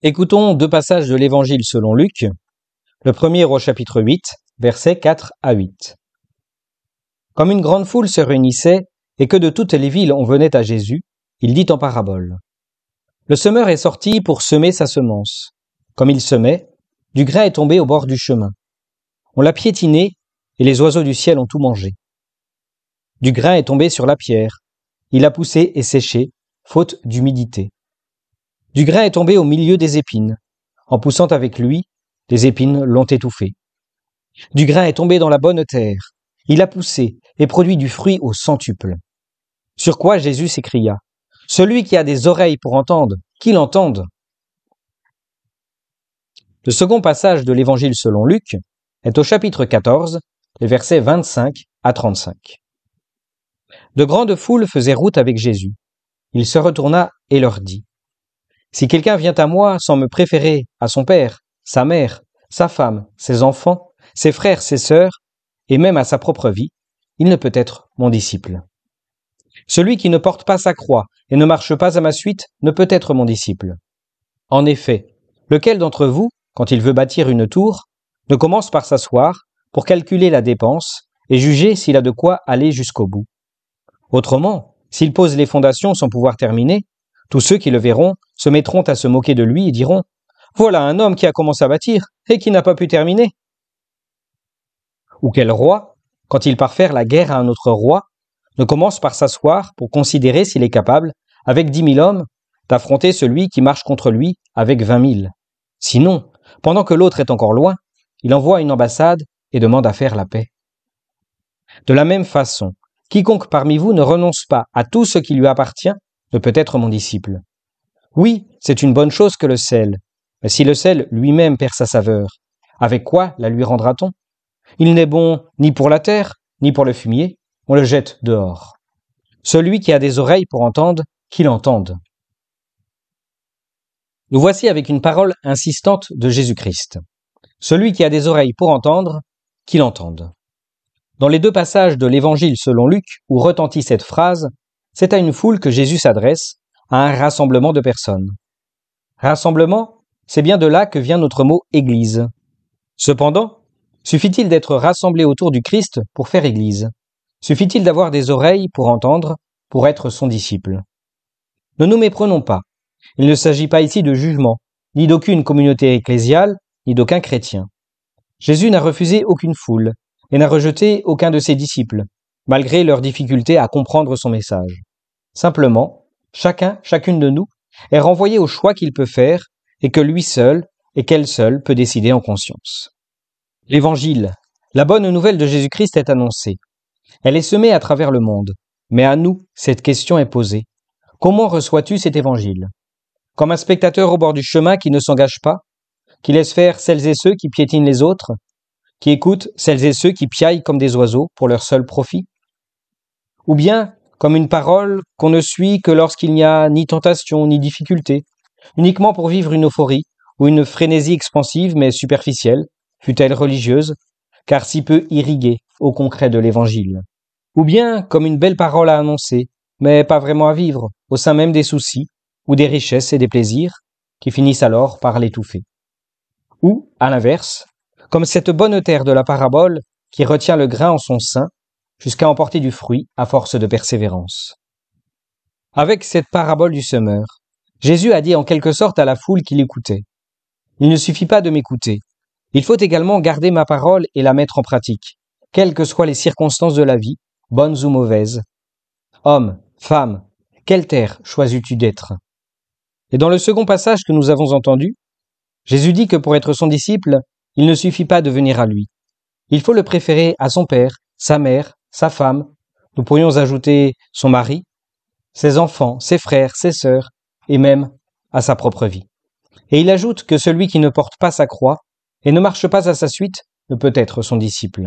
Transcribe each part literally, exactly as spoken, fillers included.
Écoutons deux passages de l'Évangile selon Luc, le premier au chapitre huit, versets quatre à huit. Comme une grande foule se réunissait et que de toutes les villes on venait à Jésus, il dit en parabole. Le semeur est sorti pour semer sa semence. Comme il semait, du grain est tombé au bord du chemin. On l'a piétiné et les oiseaux du ciel ont tout mangé. Du grain est tombé sur la pierre. Il a poussé et séché, faute d'humidité. Du grain est tombé au milieu des épines. En poussant avec lui, les épines l'ont étouffé. Du grain est tombé dans la bonne terre. Il a poussé et produit du fruit au centuple. Sur quoi Jésus s'écria : « Celui qui a des oreilles pour entendre, qu'il entende !» Le second passage de l'Évangile selon Luc est au chapitre quatorze, les versets vingt-cinq à trente-cinq. De grandes foules faisaient route avec Jésus. Il se retourna et leur dit : « Si quelqu'un vient à moi sans me préférer à son père, sa mère, sa femme, ses enfants, ses frères, ses sœurs, et même à sa propre vie, il ne peut être mon disciple. Celui qui ne porte pas sa croix et ne marche pas à ma suite ne peut être mon disciple. En effet, lequel d'entre vous, quand il veut bâtir une tour, ne commence par s'asseoir pour calculer la dépense et juger s'il a de quoi aller jusqu'au bout ? Autrement, s'il pose les fondations sans pouvoir terminer, tous ceux qui le verront se mettront à se moquer de lui et diront : « Voilà un homme qui a commencé à bâtir et qui n'a pas pu terminer. » Ou quel roi, quand il part faire la guerre à un autre roi, ne commence par s'asseoir pour considérer s'il est capable, avec dix mille hommes, d'affronter celui qui marche contre lui avec vingt mille. Sinon, pendant que l'autre est encore loin, il envoie une ambassade et demande à faire la paix. De la même façon, quiconque parmi vous ne renonce pas à tout ce qui lui appartient ne peut être mon disciple. Oui, c'est une bonne chose que le sel, mais si le sel lui-même perd sa saveur, avec quoi la lui rendra-t-on ? Il n'est bon ni pour la terre, ni pour le fumier, on le jette dehors. Celui qui a des oreilles pour entendre, qu'il entende. Nous voici avec une parole insistante de Jésus-Christ. Celui qui a des oreilles pour entendre, qu'il entende. Dans les deux passages de l'Évangile selon Luc, où retentit cette phrase, c'est à une foule que Jésus s'adresse, à un rassemblement de personnes. Rassemblement, c'est bien de là que vient notre mot « église ». Cependant, suffit-il d'être rassemblé autour du Christ pour faire église ? Suffit-il d'avoir des oreilles pour entendre, pour être son disciple ? Ne nous méprenons pas. Il ne s'agit pas ici de jugement, ni d'aucune communauté ecclésiale, ni d'aucun chrétien. Jésus n'a refusé aucune foule, et n'a rejeté aucun de ses disciples, malgré leur difficulté à comprendre son message. Simplement, chacun, chacune de nous, est renvoyé au choix qu'il peut faire, et que lui seul, et qu'elle seule, peut décider en conscience. L'Évangile, la bonne nouvelle de Jésus-Christ est annoncée. Elle est semée à travers le monde. Mais à nous, cette question est posée. Comment reçois-tu cet Évangile ? Comme un spectateur au bord du chemin qui ne s'engage pas, qui laisse faire celles et ceux qui piétinent les autres, qui écoute celles et ceux qui piaillent comme des oiseaux pour leur seul profit ? Ou bien comme une parole qu'on ne suit que lorsqu'il n'y a ni tentation ni difficulté, uniquement pour vivre une euphorie ou une frénésie expansive mais superficielle, fût-elle religieuse, car si peu irriguée au concret de l'Évangile. Ou bien comme une belle parole à annoncer, mais pas vraiment à vivre, au sein même des soucis, ou des richesses et des plaisirs, qui finissent alors par l'étouffer. Ou, à l'inverse, comme cette bonne terre de la parabole qui retient le grain en son sein, jusqu'à emporter du fruit à force de persévérance. Avec cette parabole du semeur, Jésus a dit en quelque sorte à la foule qui l'écoutait : « Il ne suffit pas de m'écouter, il faut également garder ma parole et la mettre en pratique, quelles que soient les circonstances de la vie, bonnes ou mauvaises. Homme, femme, quelle terre choisis-tu d'être ?» Et dans le second passage que nous avons entendu, Jésus dit que pour être son disciple, il ne suffit pas de venir à lui. Il faut le préférer à son père, sa mère, sa femme, nous pourrions ajouter son mari, ses enfants, ses frères, ses sœurs, et même à sa propre vie. Et il ajoute que celui qui ne porte pas sa croix et ne marche pas à sa suite ne peut être son disciple.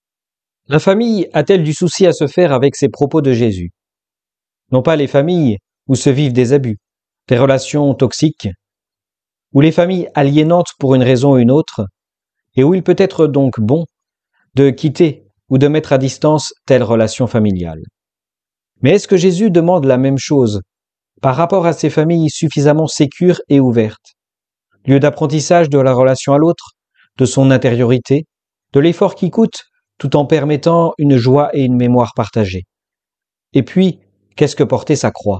La famille a-t-elle du souci à se faire avec ces propos de Jésus ? Non pas les familles où se vivent des abus, des relations toxiques, ou les familles aliénantes pour une raison ou une autre, et où il peut être donc bon de quitter ou de mettre à distance telle relation familiale. Mais est-ce que Jésus demande la même chose par rapport à ces familles suffisamment sécures et ouvertes ? lieu d'apprentissage de la relation à l'autre, de son intériorité, de l'effort qui coûte, tout en permettant une joie et une mémoire partagée. Et puis, qu'est-ce que porter sa croix?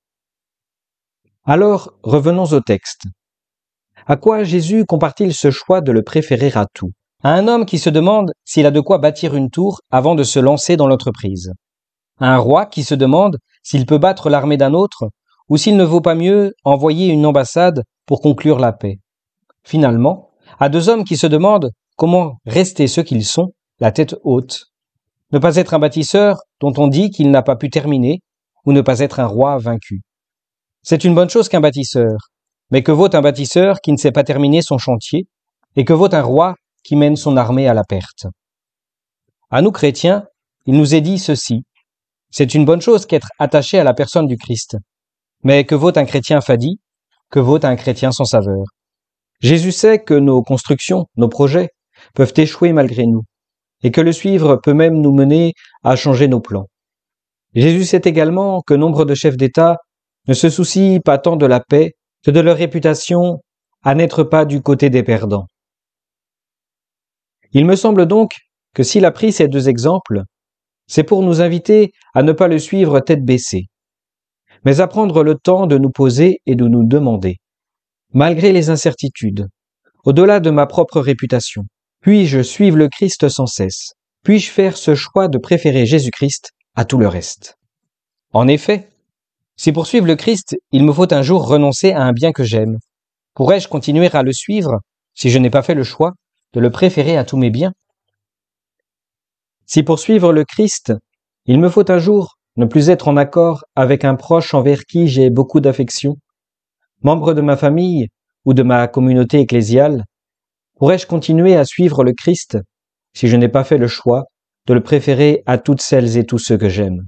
Alors, revenons au texte. À quoi Jésus compare-t-il ce choix de le préférer à tout? À un homme qui se demande s'il a de quoi bâtir une tour avant de se lancer dans l'entreprise. À un roi qui se demande s'il peut battre l'armée d'un autre ou s'il ne vaut pas mieux envoyer une ambassade pour conclure la paix. Finalement, à deux hommes qui se demandent comment rester ceux qu'ils sont, la tête haute. Ne pas être un bâtisseur dont on dit qu'il n'a pas pu terminer, ou ne pas être un roi vaincu. C'est une bonne chose qu'un bâtisseur, mais que vaut un bâtisseur qui ne sait pas terminer son chantier, et que vaut un roi qui mène son armée à la perte? À nous chrétiens, il nous est dit ceci. C'est une bonne chose qu'être attaché à la personne du Christ. Mais que vaut un chrétien fadi? Que vaut un chrétien sans saveur? Jésus sait que nos constructions, nos projets, peuvent échouer malgré nous, et que le suivre peut même nous mener à changer nos plans. Jésus sait également que nombre de chefs d'État ne se soucient pas tant de la paix que de leur réputation à n'être pas du côté des perdants. Il me semble donc que s'il a pris ces deux exemples, c'est pour nous inviter à ne pas le suivre tête baissée, mais à prendre le temps de nous poser et de nous demander, malgré les incertitudes, au-delà de ma propre réputation, puis-je suivre le Christ sans cesse? Puis-je faire ce choix de préférer Jésus-Christ à tout le reste? En effet, si pour suivre le Christ, il me faut un jour renoncer à un bien que j'aime, pourrais-je continuer à le suivre si je n'ai pas fait le choix de le préférer à tous mes biens? Si pour suivre le Christ, il me faut un jour ne plus être en accord avec un proche envers qui j'ai beaucoup d'affection, membre de ma famille ou de ma communauté ecclésiale, pourrais-je continuer à suivre le Christ si je n'ai pas fait le choix de le préférer à toutes celles et tous ceux que j'aime?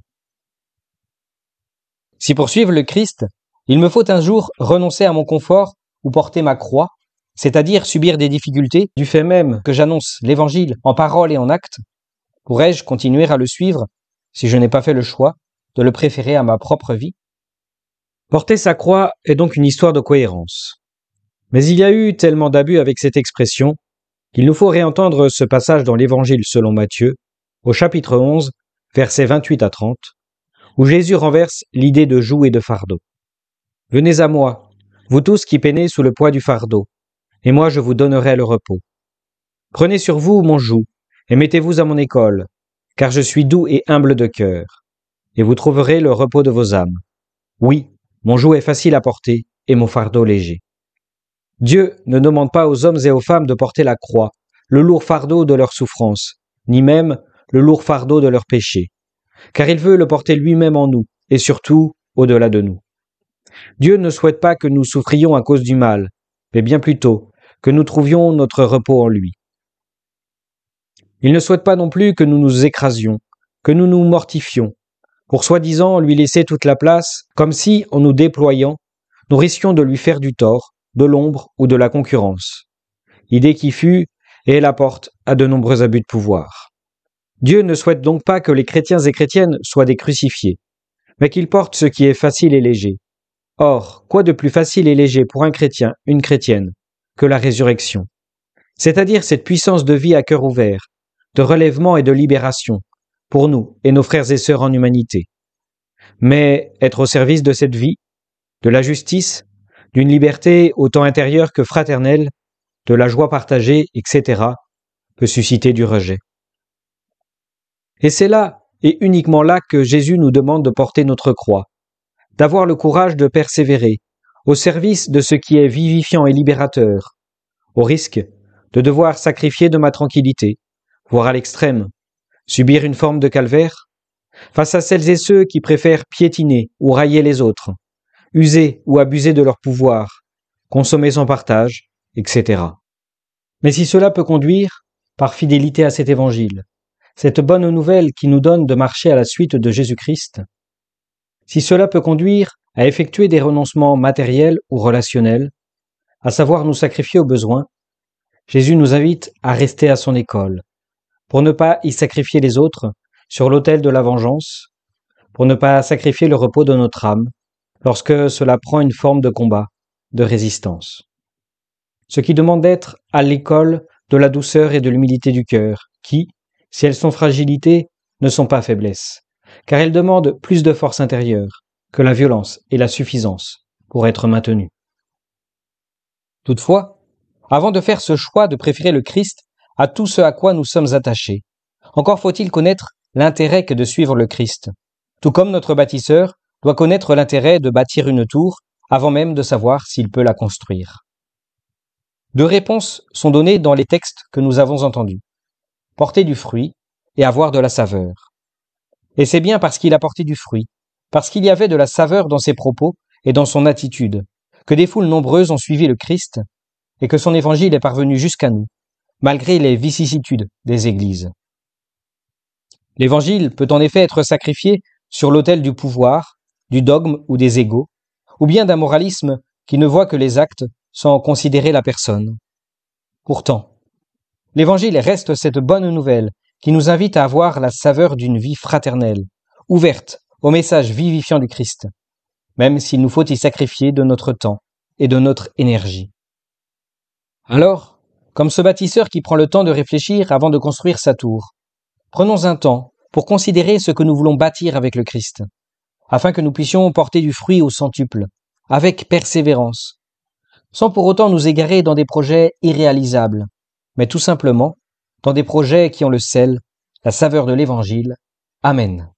Si pour suivre le Christ, il me faut un jour renoncer à mon confort ou porter ma croix, c'est-à-dire subir des difficultés du fait même que j'annonce l'Évangile en parole et en acte, pourrais-je continuer à le suivre si je n'ai pas fait le choix de le préférer à ma propre vie? Porter sa croix est donc une histoire de cohérence. Mais il y a eu tellement d'abus avec cette expression qu'il nous faut réentendre ce passage dans l'Évangile selon Matthieu, au chapitre onze, versets vingt-huit à trente, où Jésus renverse l'idée de joug et de fardeau. « Venez à moi, vous tous qui peinez sous le poids du fardeau, et moi je vous donnerai le repos. Prenez sur vous mon joug, et mettez-vous à mon école, car je suis doux et humble de cœur, et vous trouverez le repos de vos âmes. Oui, mon joug est facile à porter, et mon fardeau léger. » Dieu ne demande pas aux hommes et aux femmes de porter la croix, le lourd fardeau de leur souffrance, ni même le lourd fardeau de leurs péchés, car il veut le porter lui-même en nous, et surtout au-delà de nous. Dieu ne souhaite pas que nous souffrions à cause du mal, mais bien plutôt que nous trouvions notre repos en lui. Il ne souhaite pas non plus que nous nous écrasions, que nous nous mortifions, pour soi-disant lui laisser toute la place, comme si, en nous déployant, nous risquions de lui faire du tort, de l'ombre ou de la concurrence. Idée qui fut et est la porte à de nombreux abus de pouvoir. Dieu ne souhaite donc pas que les chrétiens et chrétiennes soient des crucifiés, mais qu'ils portent ce qui est facile et léger. Or, quoi de plus facile et léger pour un chrétien, une chrétienne, que la résurrection, c'est-à-dire cette puissance de vie à cœur ouvert, de relèvement et de libération, pour nous et nos frères et sœurs en humanité. Mais être au service de cette vie, de la justice, d'une liberté autant intérieure que fraternelle, de la joie partagée, et cetera, peut susciter du rejet. Et c'est là, et uniquement là, que Jésus nous demande de porter notre croix, d'avoir le courage de persévérer, au service de ce qui est vivifiant et libérateur, au risque de devoir sacrifier de ma tranquillité, voire à l'extrême, subir une forme de calvaire, face à celles et ceux qui préfèrent piétiner ou railler les autres, user ou abuser de leur pouvoir, consommer sans partage, et cetera. Mais si cela peut conduire, par fidélité à cet évangile, cette bonne nouvelle qui nous donne de marcher à la suite de Jésus-Christ, si cela peut conduire à effectuer des renoncements matériels ou relationnels, à savoir nous sacrifier au besoin, Jésus nous invite à rester à son école, pour ne pas y sacrifier les autres sur l'autel de la vengeance, pour ne pas sacrifier le repos de notre âme, lorsque cela prend une forme de combat, de résistance. ce qui demande d'être à l'école de la douceur et de l'humilité du cœur, qui, si elles sont fragilités, ne sont pas faiblesses, car elles demandent plus de force intérieure que la violence et la suffisance pour être maintenues. Toutefois, avant de faire ce choix de préférer le Christ à tout ce à quoi nous sommes attachés, encore faut-il connaître l'intérêt que de suivre le Christ, tout comme notre bâtisseur doit connaître l'intérêt de bâtir une tour avant même de savoir s'il peut la construire. Deux réponses sont données dans les textes que nous avons entendus. Porter du fruit et avoir de la saveur. Et c'est bien parce qu'il a porté du fruit, parce qu'il y avait de la saveur dans ses propos et dans son attitude, que des foules nombreuses ont suivi le Christ et que son évangile est parvenu jusqu'à nous, malgré les vicissitudes des églises. L'évangile peut en effet être sacrifié sur l'autel du pouvoir, du dogme ou des égos, ou bien d'un moralisme qui ne voit que les actes sans considérer la personne. Pourtant, l'évangile reste cette bonne nouvelle qui nous invite à avoir la saveur d'une vie fraternelle, ouverte au message vivifiant du Christ, même s'il nous faut y sacrifier de notre temps et de notre énergie. Alors, comme ce bâtisseur qui prend le temps de réfléchir avant de construire sa tour, prenons un temps pour considérer ce que nous voulons bâtir avec le Christ, afin que nous puissions porter du fruit au centuple, avec persévérance, sans pour autant nous égarer dans des projets irréalisables, mais tout simplement dans des projets qui ont le sel, la saveur de l'Évangile. Amen.